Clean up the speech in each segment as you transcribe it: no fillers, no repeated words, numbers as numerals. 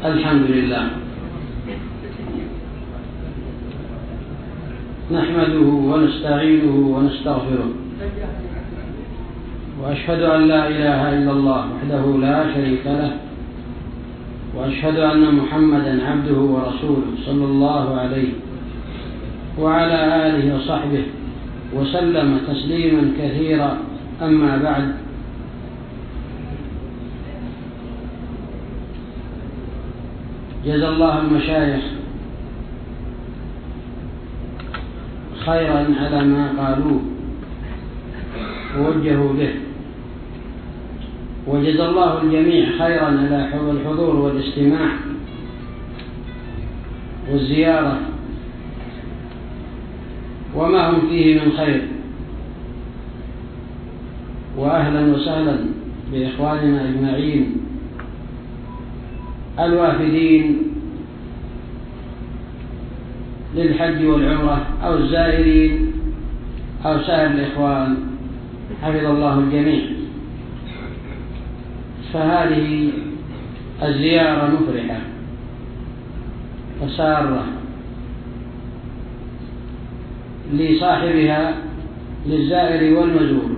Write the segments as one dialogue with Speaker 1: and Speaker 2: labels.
Speaker 1: الحمد لله نحمده ونستعينه ونستغفره، وأشهد أن لا إله إلا الله وحده لا شريك له، وأشهد أن محمدا عبده ورسوله صلى الله عليه وعلى آله وصحبه وسلم تسليما كثيرا. أما بعد، جزا الله المشايخ خيرا على ما قالوه ووجهوا به، وجزا الله الجميع خيرا على الحضور والاستماع والزيارة وما هم فيه من خير. وأهلا وسهلا بإخواننا أجمعين الوافدين للحج والعمرة أو الزائرين أو سائر الإخوان، حفظ الله الجميع. فهذه الزيارة مفرحة وسارة لصاحبها للزائر والمزور،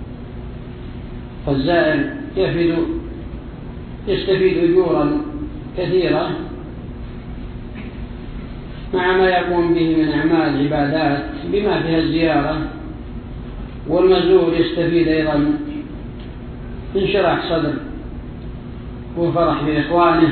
Speaker 1: فالزائر يستفيد أجورا كثيرة مع ما يقوم به من أعمال عبادات بما فيها الزيارة، والمزور يستفيد أيضا انشراح صدر وفرح بإخوانه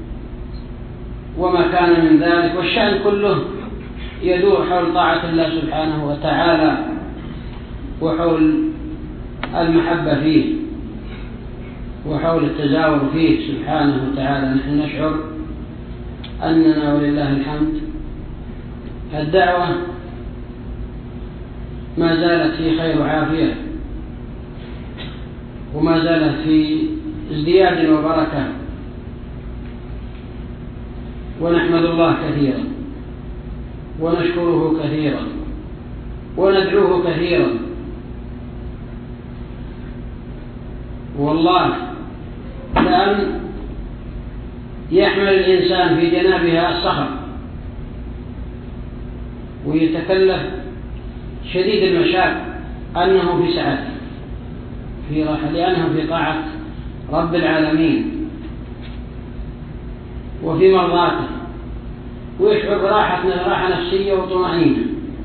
Speaker 1: وما كان من ذلك. والشأن كله يدور حول طاعة الله سبحانه وتعالى وحول المحبة فيه وحول التزاور فيه سبحانه وتعالى. نحن نشعر أننا ولله الحمد الدعوة ما زالت في خير وعافية، وما زالت في ازدياد وبركة، ونحمد الله كثيرا ونشكره كثيرا وندعوه كثيرا. والله لأن يحمل الإنسان في جنابها الصخر ويتكلف شديد المشاق أنه في سعادة في راحة، لأنه في طاعة رب العالمين وفي مرضاته، ويشعر براحة نفسية وطمأنينة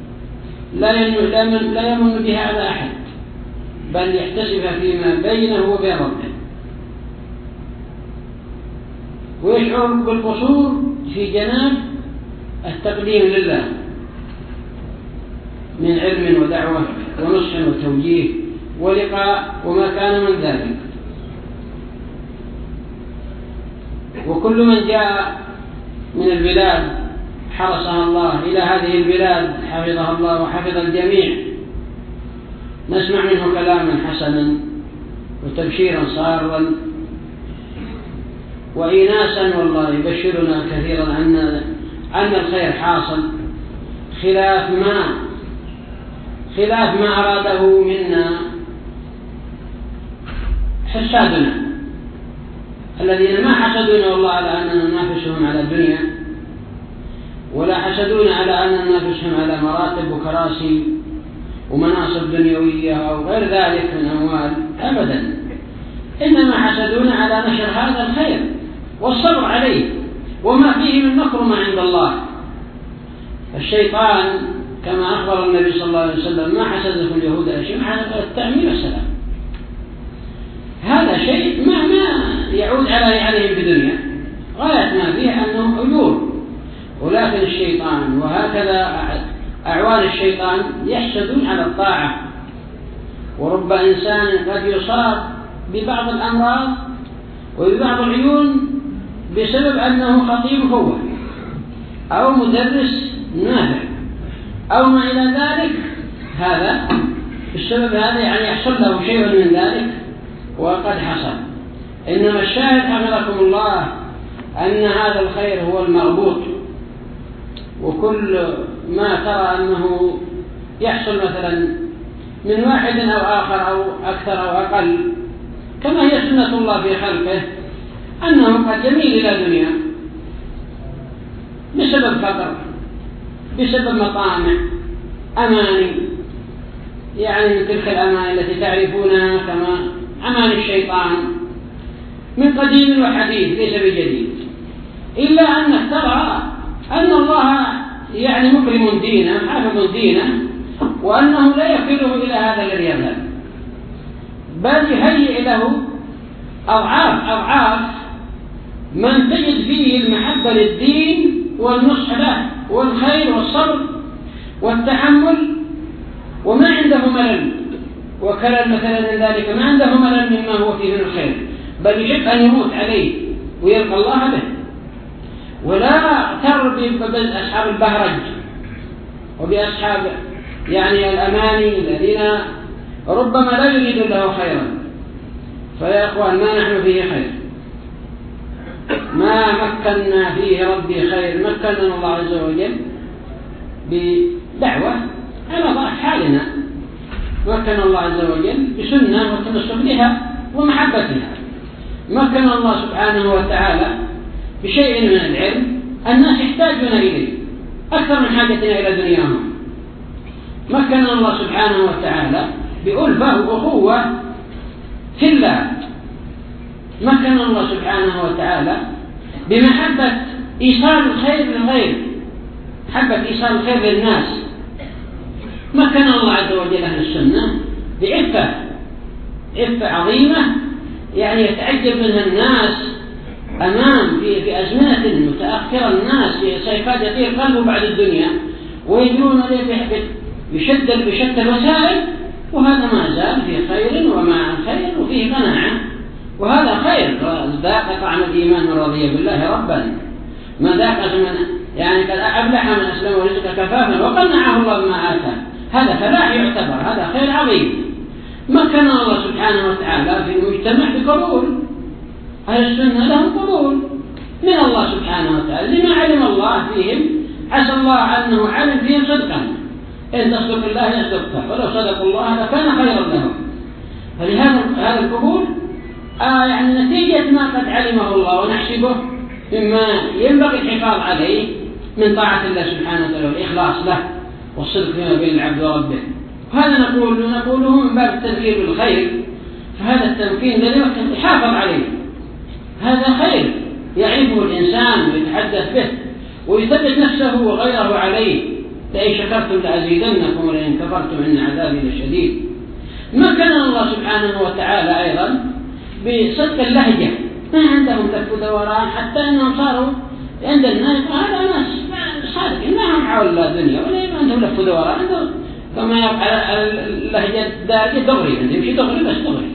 Speaker 1: لا يمن بها على أحد، بل يحتسبها فيما بينه وبين ربه، ويشعر بالقصور في جناب التقديم لله من علم ودعوة ونصح وتوجيه ولقاء وما كان من ذلك. وكل من جاء من البلاد حرصها الله إلى هذه البلاد حفظها الله وحفظ الجميع، نسمع منه كلاما حسنا وتبشيرا صارا وإناسا، والله يبشرنا كثيرا أن الخير حاصل خلاف ما أراده منا حسادنا الذين ما حسدونا والله على أننا ننافسهم على الدنيا، ولا حسدونا على أننا ننافسهم على مراتب وكراسي ومناصب دنيوية أو غير ذلك من أموال أبدا، إنما حسدونا على نشر هذا الخير والصبر عليه وما فيه من مكرم عند الله. الشيطان كما أخبر النبي صلى الله عليه وسلم ما حسدكم اليهود أشياء على التأمين والسلام، هذا شيء ما يعود عليهم بدنيا، غاية ما فيه أنه أجور. ولكن الشيطان وهكذا أعوان الشيطان يحسدون على الطاعة، ورب إنسان قد يصاب ببعض الأمراض وببعض العيون بسبب أنه خطيب هو أو مدرس نافع أو ما إلى ذلك، هذا السبب هذا يعني يحصل له شيء من ذلك وقد حصل. إنما الشاهد حفظكم الله أن هذا الخير هو المربوط، وكل ما ترى أنه يحصل مثلا من واحد أو آخر أو أكثر أو أقل، كما هي سنة الله في خلقه أنه قد يميل إلى دنيا بسبب فقر، بسبب مطامع، أماني، يعني من تلك الأماني التي تعرفونها كما أماني الشيطان من قديم وحديث ليس بجديد، إلا أنك ترى أن الله يعني مكرم دينه، حافظ دينه، وأنه لا يكله إلى هذا الذي يذهب، بل يهيئ له أضعاف من تجد فيه المحبة للدين والنصح له والخير والصبر والتحمل، وما عنده ملل وكلل مثلا من ذلك، ما عنده ملل مما هو فيه من الخير، بل يحب أن يموت عليه ويلقى الله به. ولا تربي بأصحاب البهرج وبأصحاب يعني الأماني الذين ربما لا يريد له خيرا. فيا أخوان ما نحن فيه خير، ما مكننا فيه ربي خير، مكننا الله عز وجل بدعوة على حالنا، مكن الله عز وجل بسنة وتنصر لها ومحبتها، مكن الله سبحانه وتعالى بشيء من العلم الناس يحتاجون إليه أكثر من حاجتنا إلى دنياهم، مكن الله سبحانه وتعالى بألفة وأخوة في الله، مكن الله سبحانه وتعالى بمحبة إيصال الخير للغير، محبة إيصال الخير للناس، مكن الله عز وجل أهل السنة بعفة عظيمة يعني يتعجب منها الناس أمام في أزمنة متأخرة، الناس سيكاد يطير قلبه بعد الدنيا ويجرون بشتى الوسائل، وهذا ما زال في خير ومع خير وفيه قناعة، وهذا خير. ذاق طعم الإيمان من رضي بالله ربا، ما ذاق من يعني قد أفلح من أسلم ورزق كفافا وقنعه الله بما آتاه، هذا فلاح يعتبر، هذا خير عظيم. مكن الله سبحانه وتعالى في المجتمع بقبول أهل السنة، لهم قبول من الله سبحانه وتعالى لما علم الله فيهم، عسى الله أنه علم فيهم صدقا، إن تصدق الله يصدقك، ولو صدقوا الله لكان خيرا لهم. فلهذا هذا القبول يعني نتيجة ما قد علمه الله ونحسبه مما ينبغي الحفاظ عليه من طاعة الله سبحانه وتعالى والإخلاص له والصدق فيما بين العبد وربه. وهذا نقوله من باب التذكير بالخير، فهذا التمكين الذي يحافظ عليه هذا خير يعرفه الإنسان ويتحدث به ويثبت نفسه وغيره عليه، لئن شكرتم لأزيدنكم ولئن كفرتم إن عذابي لشديد. مكن الله سبحانه وتعالى أيضا بصدق اللهجة، ما عندهم لف دوران، حتى أنهم صاروا عند الناس هذا ناس صادقين ما هم حول الدنيا ولا عندهم لف دوران، كما يبقى اللهجة الدارجة دغري، يمشي دغري بس دغري.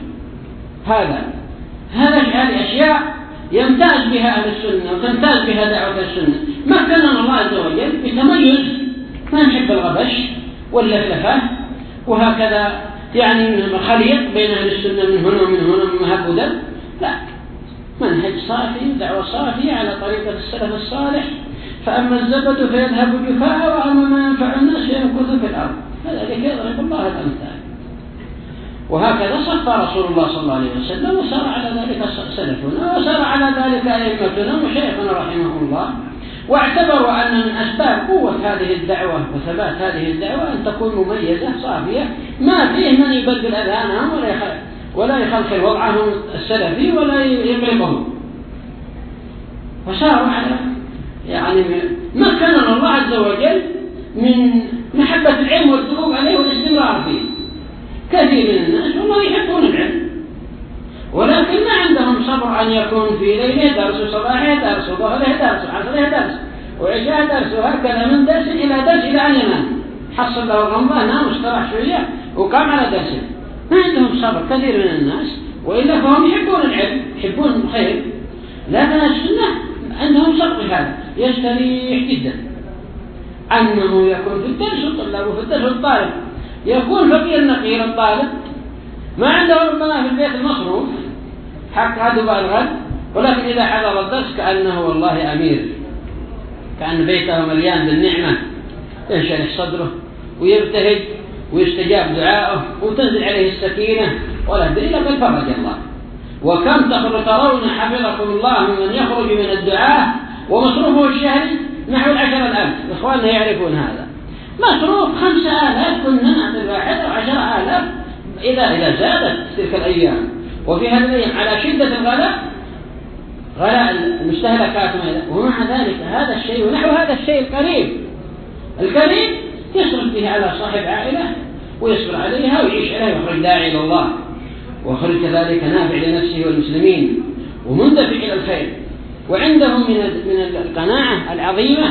Speaker 1: هذه أشياء يمتاز بها أهل السنة وتمتاز بها دعوة السنة. مكن الله عز وجل بتميز، ما نحب الغبش واللفلفة وهكذا يعني خليط بين أهل السنة من هنا ومن هنا من مهب ودب، لا، منهج صافي، دعوة صافية على طريقة السلف الصالح. فأما الزبد فيذهب جفاء، وأما ما ينفع الناس فيمكث في الأرض، هذا الذي يضرب الله الأمثال. وهكذا صف رسول الله صلى الله عليه وسلم، وسار على ذلك سلفنا، وسار على ذلك أئمتنا وشيخنا رحمه الله، واعتبروا أن من أسباب قوة هذه الدعوة وثبات هذه الدعوة أن تكون مميزة صافية، ما فيه من يبدل أذهانهم ولا يخلخل وضعهم السلفي ولا يقلبهم، وساروا على يعني مكن الله عز وجل من محبة العلم والدقوق عليه والاستمرار فيه. كثير من الناس والله يحبون العلم، ولكن ما عندهم صبر أن يكون في ليله درس وصباحه درس وظهره درس وعصره درس وعشاء درس، وهكذا من درس إلى درس إلى أن ينام، حصل له الغمضة نام واستراح شوية وقام على درسه. ما عندهم صبر كثير من الناس، وإلا فهم يحبون العلم يحبون الخير، لكن السنة عندهم صبر هذا يستريح جدا أنه يكون في الدرس الطلاب وفي الدرس الطالب، يكون فقير نقير الطالب ما عنده ربما في البيت المصروف حق هذا بالغد، ولكن إذا حضر الدرس كأنه والله أمير، كأن بيته مليان بالنعمة، ينشرح صدره ويبتهج ويستجاب دعاءه وتنزل عليه السكينة ولا دليل بل فرج الله. وكم ترون حفظكم الله من يخرج من الدعاء ومصروفه الشهري نحو 10,000. إخواننا يعرفون هذا. مصروف 5,000 كنا نعطي الواحد أو 10,000 إذا زادت تلك الأيام. وفي هذه الأيام على شدة غلاء المستهلكات ومع ذلك هذا الشيء ونحو هذا الشيء الكريم يصرف به على صاحب عائلة ويصبر عليها ويعيش عليها ويخرج داعي إلى الله ويخرج كذلك نافع لنفسه والمسلمين ومندفع إلى الخير. وعندهم من القناعة العظيمة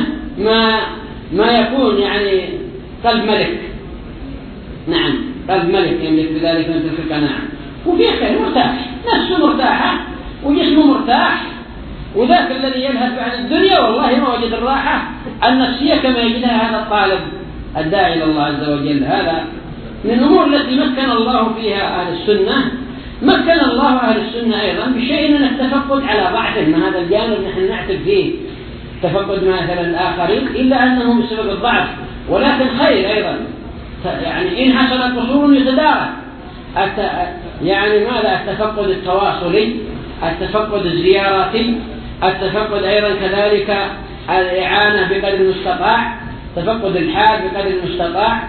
Speaker 1: ما يكون يعني قلب ملك. نعم، قلب ملك يملك بذلك من تلك القناعة وفي خير مرتاح، نفسه مرتاحة وجسمه مرتاح. وذاك الذي يلهث عن الدنيا والله ما وجد الراحة النفسية كما يجدها هذا الطالب الداعي إلى الله عز وجل. هذا من الأمور التي مكن الله فيها أهل السنة. مكن الله أهل السنة أيضا بشيء من التفقد على ضعفه، ما هذا الجانب نحن نعتب فيه تفقد مثلا الآخرين إلا أنه بسبب الضعف، ولكن خير أيضا. يعني إن حصل قصور يتدارك. يعني ماذا؟ التفقد التواصلي، التفقد الزياراتي، التفقد أيضا كذلك الإعانة بقدر المستطاع، تفقد الحال بقدر المستطاع.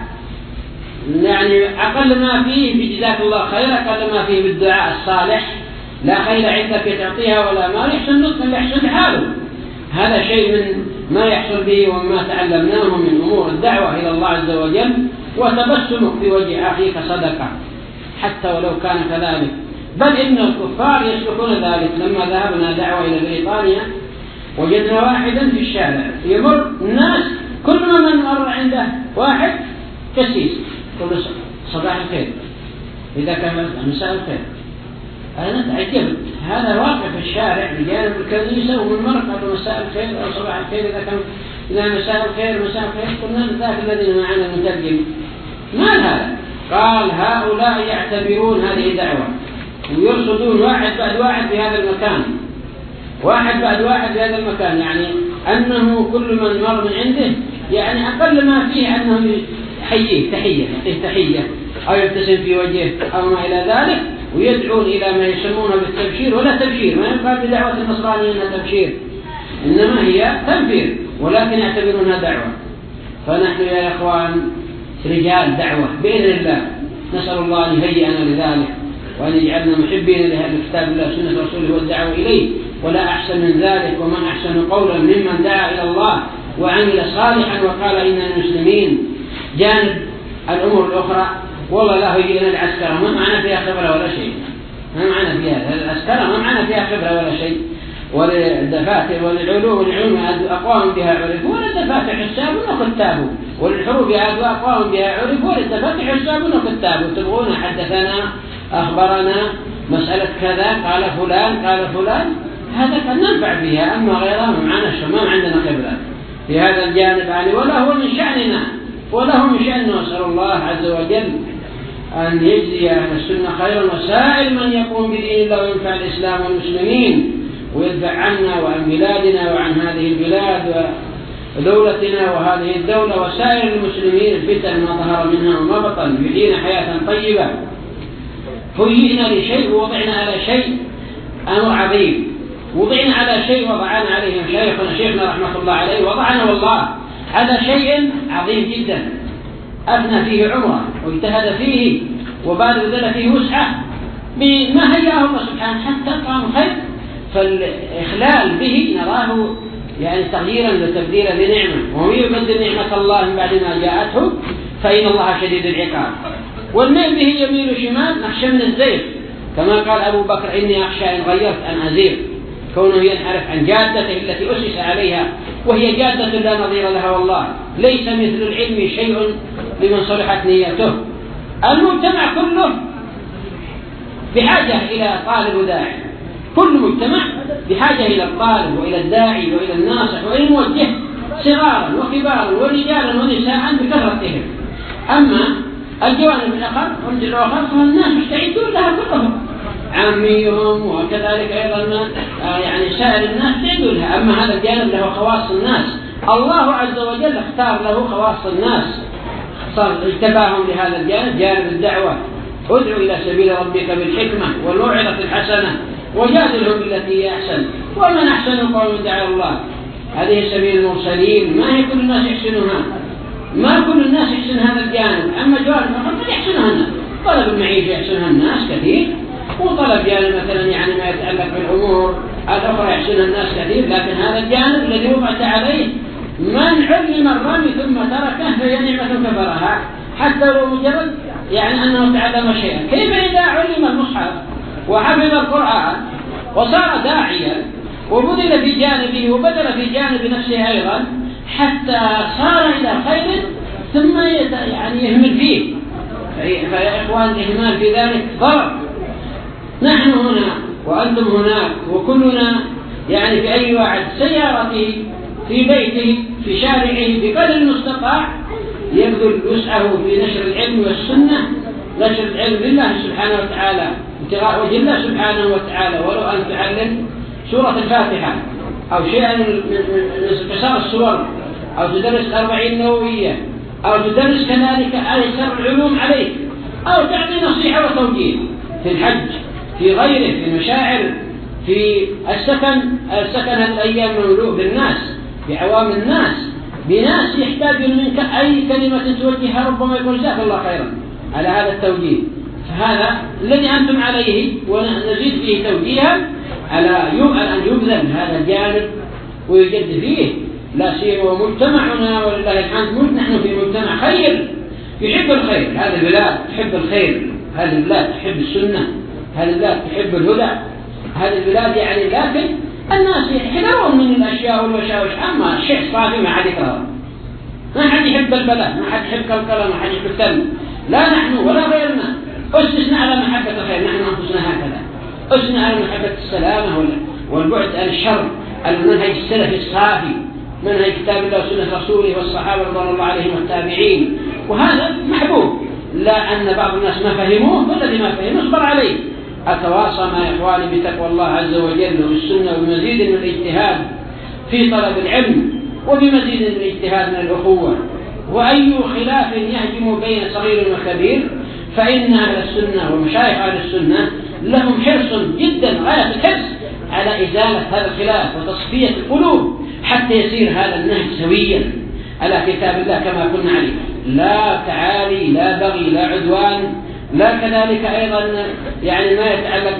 Speaker 1: يعني أقل ما فيه بجزاك الله خير، أقل ما فيه بالدعاء الصالح، لا خير عندك تعطيها ولا مال يحسن نطق يحسن حاله. هذا شيء من ما يحصل به وما تعلمناه من أمور الدعوة إلى الله عز وجل. وتبسمك في وجه أخيك صدقة حتى ولو كان كذلك، بل إن الكفار يسلكون ذلك. لما ذهبنا دعوة إلى بريطانيا وجدنا واحدا في الشارع يمر الناس كل من مر عنده واحد كسيس كل صباح الخير، إذا كان مساء الخير. أنا تعجبت، هذا واقع في الشارع بجانب الكنيسة ومن مر قالوا مساء الخير أو صباح الخير. إذا مساء الخير قلنا ذاك الذين معنا المترجم ما هذا؟ قال هؤلاء يعتبرون هذه دعوة ويرصدون واحد بعد واحد في هذا المكان، واحد بعد واحد في هذا المكان، يعني أنه كل من مر من عنده يعني أقل ما فيه أنه يحييه تحية أو يبتسم في وجهه أو ما إلى ذلك، ويدعون إلى ما يسمونه بالتبشير. ولا تبشير، ما يقال بدعوة النصرانية أنها تبشير، إنما هي تنفير، ولكن يعتبرونها دعوة. فنحن يا إخوان رجال دعوة بإذن الله، نسأل الله أن يهيئنا لذلك وأن يجعلنا محبين لهذا الكتاب الله سنة رسوله والدعوة إليه. ولا أحسن من ذلك، ومن أحسن قولا ممن دعا إلى الله وعمل صالحا وقال إننا المسلمين. جانب الأمور الأخرى والله لا يجينا العسكرة ما معنا فيها خبرة ولا شيء، ما معنا فيها العسكرة ما معنا فيها خبرة ولا شيء، وللدفاتر وللعلوم أقوام بها عرف، وللدفاتر حساب وكتاب، وللحروب أقوام بها عرف، وللدفاتر حساب وكتاب. تبغون حدثنا أخبرنا مسألة كذا قال فلان هذا كان ننفع فيها، أما غيرها ما عندنا خبرة في هذا الجانب يعني، ولا هو من شأننا ولا هو من شأننا. نسأل الله عز وجل أن يجزي أهل السنة خيرا وسائر من يقوم بدين الله وينفع الإسلام والمسلمين، ويدفع عنا وعن بلادنا وعن هذه البلاد ودولتنا وهذه الدولة وسائر المسلمين الفتن ما ظهر منها وما بطن، يحيينا حياة طيبة. فيئنا لشيء ووضعنا على شيء أمر عظيم، وضعنا على شيء وضعنا عليه شيخنا رحمة الله عليه، وضعنا والله على شيء عظيم جدا أبنى فيه عمره واجتهد فيه وبذل فيه وسعه بما هيأه الله سبحانه حتى قام خير. فالإخلال به نراه يعني تغييرا وتبديلا لنعمة، ومن يبدل نعمة الله من بعد ما جاءته فإن الله شديد العقاب. والميل به يميل شمال نخشى من الزيغ، كما قال أبو بكر إني أخشى إن غيرت أن أزيغ، كونه ينحرف عن جادته التي أسس عليها وهي جادة لا نظير لها والله. ليس مثل العلم شيء لمن صلحت نيته. المجتمع كله بحاجة إلى طالب وداعي، كل مجتمع بحاجة إلى الطالب وإلى الداعي وإلى الناصح وإلى الموجه، صغارا وكبارا ورجالا ونساء بكثرتهم. أما الجوانب الآخر فالناس مستعدون لها كلهم، عاميهم وكذلك أيضا يعني سائر الناس يعدوا لها. أما هذا الجانب له خواص الناس، الله عز وجل اختار له خواص الناس، اجتباهم لهذا الجانب، جانب الدعوة. ادعو إلى سبيل ربك بالحكمة والموعظة الحسنة وجادلهم بالتي هي أحسن، ومن أحسن قول دعا الله. هذه سبيل المرسلين، ما هي كل الناس يحسنها، ما كل الناس يحسن هذا الجانب. أما جوانب قد يحسنها الناس، طلب المعيشة يحسنها الناس كثير، وطلب جانب مثلا يعني ما يتعلق بالأمور الأخرى يحسنها الناس كثير، لكن هذا الجانب الذي وضعت عليه من علم الرمي ثم تركه فهي نعمة كبرها، حتى لو مجرد يعني أنه تعلم شيئا. كيف إذا علم المصحف وحفظ القرآن وصار داعيا وبذل في جانبه وبذل في جانب نفسه أيضا حتى صار إلى خير ثم يعني يهمل فيه؟ فيا إخوان الإهمال في ذلك ضرر. نحن هنا وأنتم هناك، وكلنا يعني في أي واحد سيارته في بيته في شارعه بقدر المستطاع يبذل وسعه في نشر العلم والسنة، نشر العلم لله سبحانه وتعالى، ابتغاء وجه الله سبحانه وتعالى، ولو أن تعلم سورة الفاتحة أو شيئا من قصار السور، أو تدرس 40 نووية، أو تدرس كذلك أيسر العلوم عليك، أو تعطي نصيحة وتوجيه في الحج، في غيره، في المشاعر، في السكن الأيام مملوء بالناس، بعوام الناس، بناس يحتاجون منك أي كلمة توجهها ربما يقول جزاك الله خيرا على هذا التوجيه. فهذا الذي أنتم عليه ونزيد فيه توجيها على أن يبذل هذا الجانب ويجد فيه، لا سيما مجتمعنا ولله الحمد نحن في مجتمع خير يحب الخير. هذه البلاد تحب الخير، هذه البلاد تحب السنة، هذه البلاد تحب الهدى، هذه البلاد يعني لكن الناس يحذرون من الأشياء والوشاوش. أما الشيء صافي ما حد يكره، ما حد يحب البلاء، ما حد يحب الكلام، ما حد يحب التلم، لا نحن ولا غيرنا أسسنا على محبة الخير، نحن أنفسنا هكذا أسسنا على محبة السلامة والبعد عن الشر، المنهج السلفي الصافي، منهج كتاب الله وسنة رسوله والصحابة رضوان الله عليهم والتابعين، وهذا محبوب. لا أن بعض الناس ما فهموه، والذي ما فهمه اصبر عليه. أتواصى مع إخواني بتقوى الله عز وجل والسنة وبمزيد من الاجتهاد في طلب العلم وبمزيد من الاجتهاد من الأخوة، وأي خلاف يهجم بين صغير وكبير فإن أهل السنة ومشايخ أهل السنة لهم حرص جدا غاية الحرص على إزالة هذا الخلاف وتصفية القلوب حتى يسير هذا النهج سويا على كتاب الله كما كنا عليه، لا تعالي، لا بغي، لا عدوان، لا كذلك أيضا يعني ما يتعلق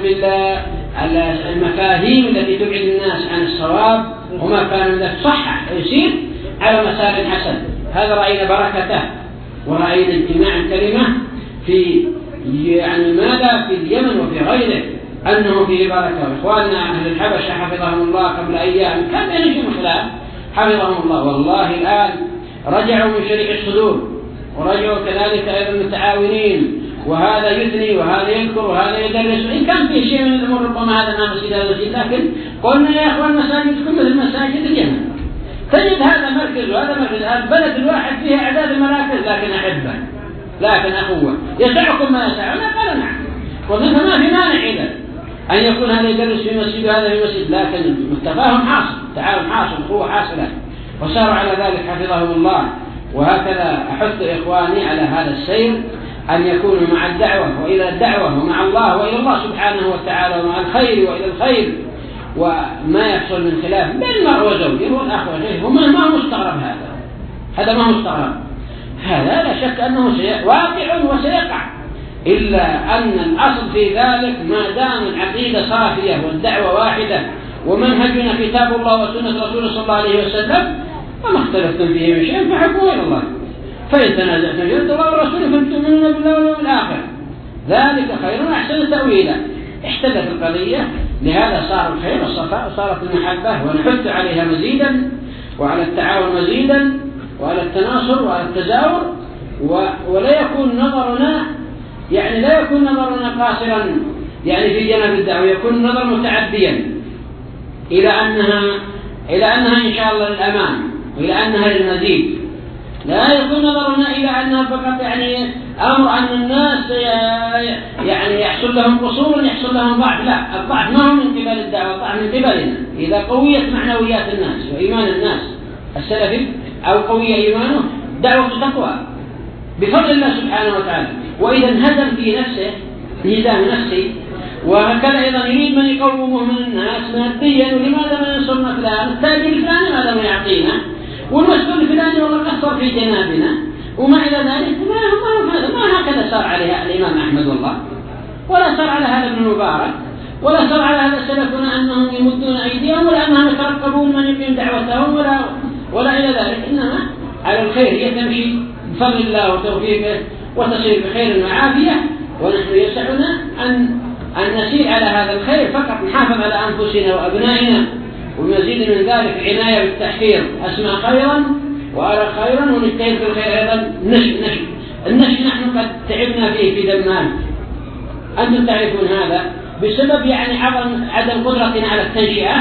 Speaker 1: بالمفاهيم التي تبعد الناس عن الصواب وما كان ذلك صحح يسير على مسار حسن. هذا رأينا بركته ورأينا اجتماع الكلمة في يعني ماذا في اليمن وفي غيره أنه فيه بركة. وإخواننا أهل الحبشة حفظهم الله قبل أيام كان بينهم خلاف حفظهم الله، والله الآن رجعوا من شريع الصدور ورجعوا كذلك أيضا متعاونين، وهذا يثني وهذا يذكر وهذا يدرس. إن كان في شيء من الأمور ربما هذا ما مسجد هذا المسجد، لكن قلنا يا أخوان مساجد كل مثل مساجد اليمن، تجد هذا مركز وهذا مركز، البلد الواحد فيها أعداد المراكز لكن أحبة لكن أخوة يسعكم ما يسعنا. قال نعم، قلنا ما في مانع إذا أن يكون هذا يدرس في مسجد وهذا في مسجد، لكن التفاهم حاصل، تعاون حاصل، أخوة حاصلة، وساروا على ذلك حفظهم الله. وهكذا أحث إخواني على هذا السير أن يكونوا مع الدعوة وإلى الدعوة ومع الله وإلى الله سبحانه وتعالى ومع الخير وإلى الخير، وما يحصل من خلاف بين المرء وزوجه والأخ وغيره ما هو مستغرب. هذا ما هو مستغرب، هذا لا شك أنه واقع وسيقع، إلا أن الأصل في ذلك ما دام العقيدة صافية والدعوة واحدة ومنهجنا كتاب الله وسنة رسوله صلى الله عليه وسلم وما اختلفتم فيه من شيء فحكموا إلى الله، فإن تنازعتم في الله ورسوله فلتؤمنون بالله واليوم الآخر ذلك خير وأحسن تأويلا. احتدت القضية، لهذا صار الخير والصفاء وصارت المحبة، ونحث عليها مزيدا وعلى التعاون مزيدا وعلى التناصر وعلى التزاور، ولا يكون نظرنا يعني لا يكون نظرنا قاصرا يعني في جانب الدعوة، يكون النظر متعديا إلى أنها إن شاء الله للأمان وإلى أنها للمزيد، لا يكون نظرنا إلى أنها فقط يعني أمر أن الناس يعني يحصل لهم قصور يحصل لهم ضعف، لا، الضعف ما هو من قبل الدعوة، الضعف من قبلنا. إذا قويت معنويات الناس وإيمان الناس السلفي أو قوي إيمانه دعوة تقوى بفضل الله سبحانه وتعالى. وإذا انهزم في نفسه نظام نفسي، وهكذا أيضا يريد من يقومه من الناس ماديا، ولماذا ما ينصرنا فلان التاجر الفلاني ماذا ما يعطينا، والمسؤول الفلاني والله قصر في جنابنا، ومع ذلك ما هكذا صار عليها الإمام أحمد والله، ولا صار على هذا ابن مبارك، ولا صار على هذا سلفنا أنهم يمدون أيديهم، ولا أنهم يترقبون من يقيم دعوتهم، ولا إلى ذلك. إنما على الخير هي تمشي بفضل الله وتوفيقه وتصير بخير وعافية، ونحن يسعنا أن نسير على هذا الخير فقط، نحافظ على أنفسنا وأبنائنا، ومزيد من ذلك عناية بالتحقير، أسمع خيرا وأرى خيرا، ونجتهد في الخير أيضا. النشء نحن قد تعبنا فيه في دمام، أنتم تعرفون هذا بسبب يعني عدم قدرتنا على التنشئة،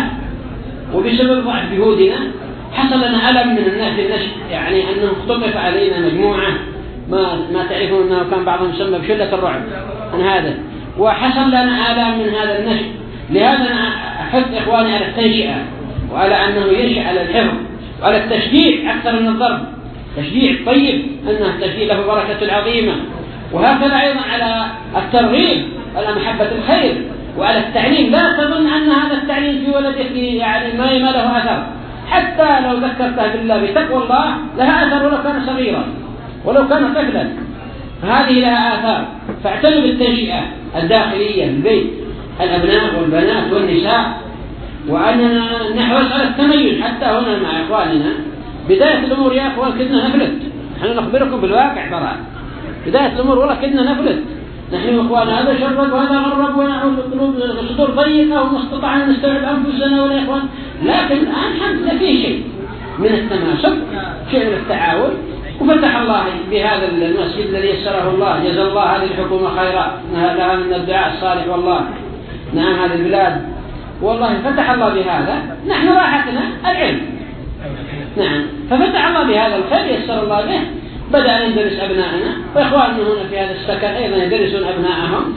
Speaker 1: وبسبب ضعف جهودنا حصل لنا ألم من الناس النشء، يعني أنه اختطف علينا مجموعة ما تعرفون أنه كان بعضهم يسمى بشلة الرعب عن هذا، وحصل لنا آلام من هذا النشء. لهذا أنا أحث إخواني على التنشئة، وعلى أنه ينشأ على الحفظ وعلى التشجيع أكثر من الضرب، تشجيع طيب، أنه التشجيع له بركة العظيمة. وهكذا أيضا على الترغيب على محبة الخير وعلى التعليم. لا تظن أن هذا التعليم في ولدك يعني ما له أثر، حتى لو ذكرته بالله بتقوى الله لها أثر، ولو كان صغيرا ولو كان طفلا، هذه لها آثار. فاعتنوا بالتنشئة الداخلية البيت، الأبناء والبنات والنساء، وأننا نحرص على التميز حتى هنا مع إخواننا. بداية الأمور يا أخوان كدنا نفلت، نحن نخبركم بالواقع ترى بداية الأمور والله كدنا نفلت، نحن إخواننا هذا شرب وهذا غرب ونعود القلوب الصدور ضيقة وما استطعنا نستوعب أنفسنا ولا إخوان. لكن الآن الحمد لله فيه شيء من التماسك، شيء من التعاون، وفتح الله بهذا المسجد الذي يسره الله، جزا الله هذه الحكومة خيرا لها من الدعاء الصالح والله. نعم هذه البلاد والله فتح الله بهذا، نحن راحتنا العلم. نعم ففتح الله بهذا الخير يسر الله به، بدأ ندرس أبنائنا، وإخواننا هنا في هذا السكن أيضا يدرسون أبنائهم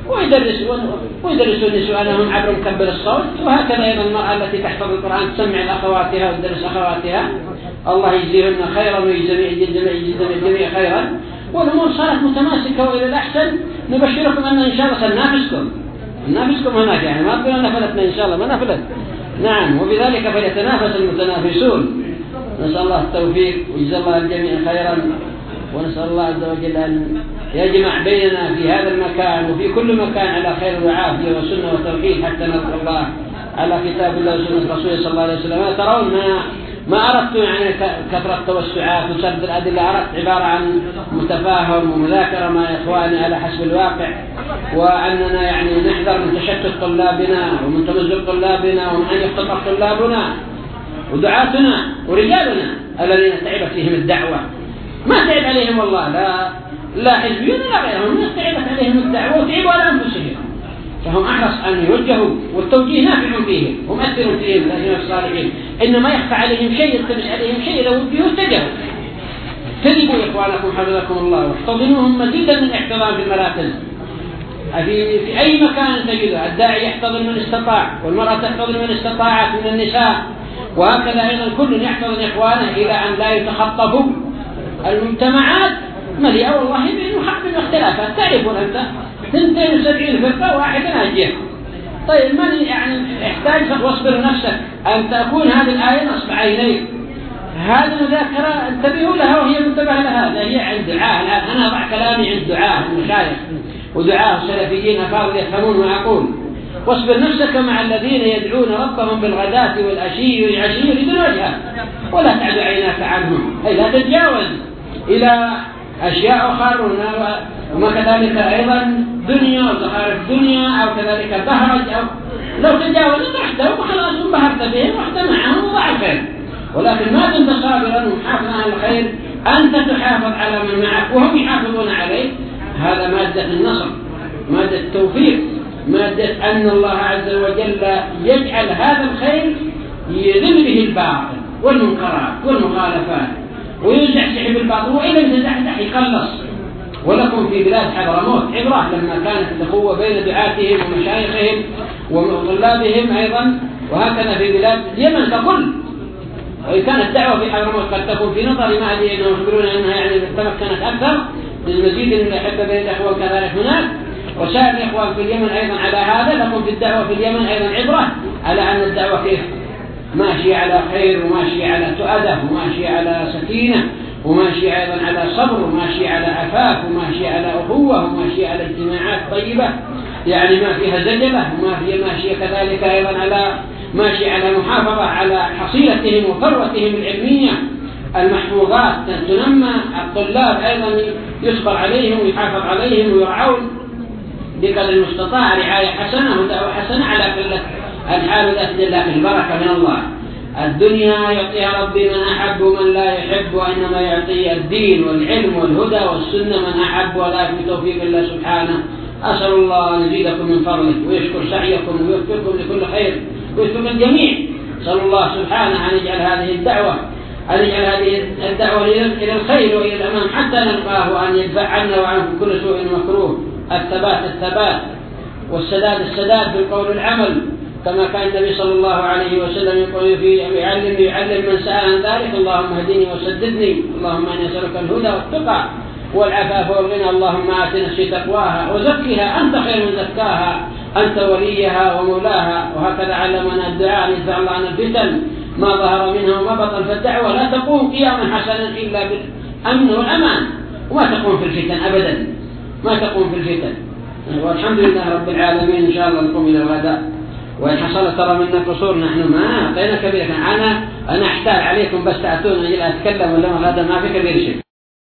Speaker 1: ويدرسون نسوانهم عبر مكبر الصوت. وهكذا أيضا المرأة التي تحفظ القرآن تسمع لأخواتها وتدرس أخواتها، الله يجزيهن خيرا ويجزي الجميع خيرا. والأمور صارت متماسكة وإلى الأحسن. نبشركم أن إن شاء الله سننافسكم هناك، يعني ما تقولون نفلتنا إن شاء الله، ما نفلت. نعم وبذلك فليتنافس المتنافسون. نسأل الله التوفيق ويجزي الله الجميع خيرا، ونسأل الله عز وجل أن يجمع بيننا في هذا المكان وفي كل مكان على خير وعافية وسنة وتوحيد، حتى نلقى الله على كتاب الله وسنة رسوله صلى الله عليه وسلم. ترون ما أردت يعني كثرة التوسعات وسرد الأدلة، أردت عبارة عن متفاهم ومذاكرة مع إخواني على حسب الواقع، وأننا يعني نحذر من تشتت طلابنا ومن تمزق طلابنا ومن أن يختطف طلابنا ودعاتنا ورجالنا الذين تعبت فيهم الدعوة. ما تعب عليهم والله لا حزبيون ولا غيرهم، تعبت عليهم الدعوة وتعبوا على أنفسهم، فهم أحرص أن يوجهوا، والتوجيه نافع فيهم ومؤثر فيهم الذين الصالحين. إنما يخفى عليهم شيء، يلتبس عليهم شيء، لو وجهوا اتجهوا. اجتنبوا إخوانكم حفظكم الله، واحتضنوهم مزيدا من الاحتضان في المراكز في أي مكان تجده. الداعي يحتضن من استطاع، والمرأة تحتضن من استطاعت من النساء، وهكذا أيضا كل يحتضن إخوانه إلى أن لا يتخطفوا. المجتمعات مليئة والله باختلافات، تعرفون أنت 72 فرقة واحدة ناجية. طيب من يعني يحتاج واصبر نفسك أن تكون هذه الآية نصب عينيك، هذه المذاكرة انتبهوا لها وهي منتبه لها. هي عند دعاء، الآن أنا أضع كلامي عند دعاء المشايخ ودعاء السلفيين أفاضل يفهمون ما أقول. واصبر نفسك مع الذين يدعون ربهم بالغداة والعشي يريدون وجهه، ولا تعد عيناك عنهم، أي لا تتجاوز إلى أشياء أخرى، وما كذلك أيضا دنيا وزخارف دنيا، أو كذلك بهرج، أو لو تجاوزت رحته وخلاص انبهرت بهم ورحت معهم وضع الخير. ولكن ما دمت صابرا ومحافظا على الخير، أنت تحافظ على من معك وهم يحافظون عليك. هذا مادة النصر، مادة التوفيق، مادة أن الله عز وجل يجعل هذا الخير يذل به الباطل والمنكرات والمخالفات ويزحزح بالباطل، وإن لم تزحزح يقلص. ولكم في بلاد حضرموت عبرة لما كانت الأخوة بين دعاتهم ومشايخهم وطلابهم أيضا، وهكذا في بلاد اليمن ككل. وإن كانت الدعوة في حضرموت قد تكون في نظر ما أدري أنهم يخبرون أنها يعني تمكنت أكثر للمزيد من الأحبة بين الأخوة كذلك هناك، وسائر الإخوان في اليمن أيضا على هذا. لكم في الدعوة في اليمن أيضا عبرة على أن الدعوة كيف ماشي على خير، وماشي على تؤدة، وماشي على سكينة، وماشي أيضا على صبر، وماشي على عفاف، وماشي على أخوة، وماشي على اجتماعات طيبة يعني ما فيها زجلة، وما فيها ماشي كذلك أيضا على ماشي على محافظة على حصيلتهم وثروتهم العلمية المحفوظات، تنمى الطلاب أيضا يصبر عليهم ويحافظ عليهم ويرعون بقدر المستطاع رعاية حسنة ودعوة حسنة على كل الحال ذات الله البركة من الله. الدنيا يعطيها ربي من أحب ومن لا يحب، وإنما يعطي الدين والعلم والهدى والسنة من أحب، ولا في توفيق الله سبحانه. أسأل الله أن يزيدكم من فضله ويشكر سعيكم ويوفقكم لكل خير ويوفق الجميع. أسأل الله سبحانه أن يجعل هذه الدعوة إلى الخير وإلى الأمام حتى نلقاه، وأن يدفع عنا وعنكم كل سوء ومكروه. الثبات والسداد في القول والعمل، كما كان النبي صلى الله عليه وسلم يقول يعلم من سأل عن ذلك: اللهم اهدني وسددني، اللهم إني أسألك الهدى والتقى والعفاف والغنى، اللهم آت نفسي تقواها وزكها أنت خير من زكاها، أنت وليها ومولاها. وهكذا علمنا الدعاء: يدفع الله عن الفتن ما ظهر منها وما بطن. فالدعوة لا تقوم قياما حسنا إلا بالأمن والأمان، وما تقوم في الفتن أبدا، ما تقوم في الفتن. والحمد لله رب العالمين. إن شاء الله نقوم إلى الغداء، وإن حصل ترى منا قصور نحن ما أعطينا كبيرة. أنا أحتال عليكم بس تأتون أجل أتكلم، ولا هذا ما في كبير شيء.